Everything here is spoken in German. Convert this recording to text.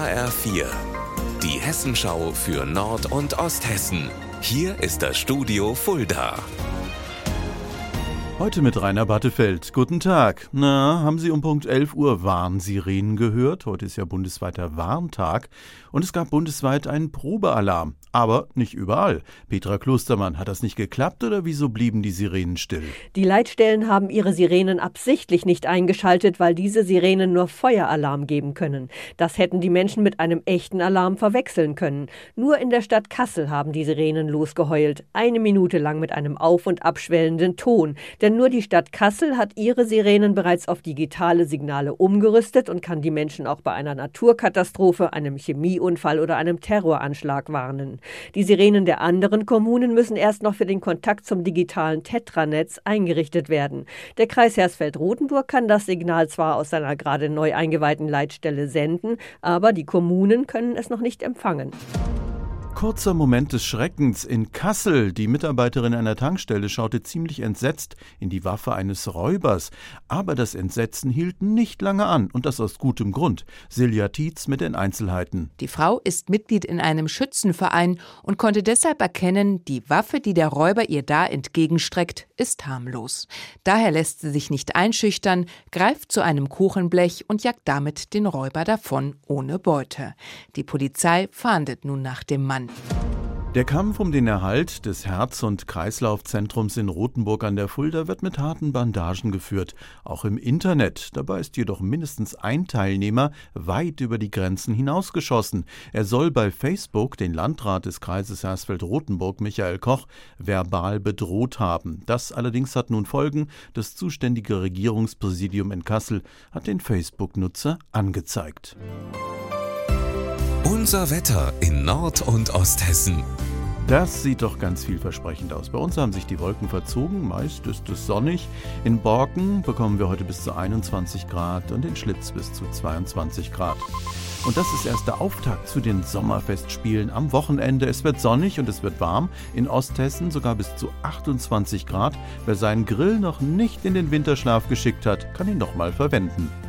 HR4, die Hessenschau für Nord- und Osthessen. Hier ist das Studio Fulda. Heute mit Rainer Battefeld. Guten Tag. Na, haben Sie um Punkt 11 Uhr Warnsirenen gehört? Heute ist ja bundesweiter Warntag und es gab bundesweit einen Probealarm. Aber nicht überall. Petra Klostermann, hat das nicht geklappt oder wieso blieben die Sirenen still? Die Leitstellen haben ihre Sirenen absichtlich nicht eingeschaltet, weil diese Sirenen nur Feueralarm geben können. Das hätten die Menschen mit einem echten Alarm verwechseln können. Nur in der Stadt Kassel haben die Sirenen losgeheult. 1 Minute lang mit einem auf- und abschwellenden Ton. Denn nur die Stadt Kassel hat ihre Sirenen bereits auf digitale Signale umgerüstet und kann die Menschen auch bei einer Naturkatastrophe, einem Chemieunfall oder einem Terroranschlag warnen. Die Sirenen der anderen Kommunen müssen erst noch für den Kontakt zum digitalen Tetranetz eingerichtet werden. Der Kreis Hersfeld-Rotenburg kann das Signal zwar aus seiner gerade neu eingeweihten Leitstelle senden, aber die Kommunen können es noch nicht empfangen. Kurzer Moment des Schreckens in Kassel. Die Mitarbeiterin einer Tankstelle schaute ziemlich entsetzt in die Waffe eines Räubers. Aber das Entsetzen hielt nicht lange an und das aus gutem Grund. Silja Tietz mit den Einzelheiten. Die Frau ist Mitglied in einem Schützenverein und konnte deshalb erkennen, die Waffe, die der Räuber ihr da entgegenstreckt, ist harmlos. Daher lässt sie sich nicht einschüchtern, greift zu einem Kuchenblech und jagt damit den Räuber davon ohne Beute. Die Polizei fahndet nun nach dem Mann. Der Kampf um den Erhalt des Herz- und Kreislaufzentrums in Rothenburg an der Fulda wird mit harten Bandagen geführt, auch im Internet. Dabei ist jedoch mindestens ein Teilnehmer weit über die Grenzen hinausgeschossen. Er soll bei Facebook den Landrat des Kreises Hersfeld-Rotenburg, Michael Koch, verbal bedroht haben. Das allerdings hat nun Folgen. Das zuständige Regierungspräsidium in Kassel hat den Facebook-Nutzer angezeigt. Unser Wetter in Nord- und Osthessen. Das sieht doch ganz vielversprechend aus. Bei uns haben sich die Wolken verzogen, meist ist es sonnig. In Borken bekommen wir heute bis zu 21 Grad und in Schlitz bis zu 22 Grad. Und das ist erst der Auftakt zu den Sommerfestspielen am Wochenende. Es wird sonnig und es wird warm. In Osthessen sogar bis zu 28 Grad. Wer seinen Grill noch nicht in den Winterschlaf geschickt hat, kann ihn noch mal verwenden.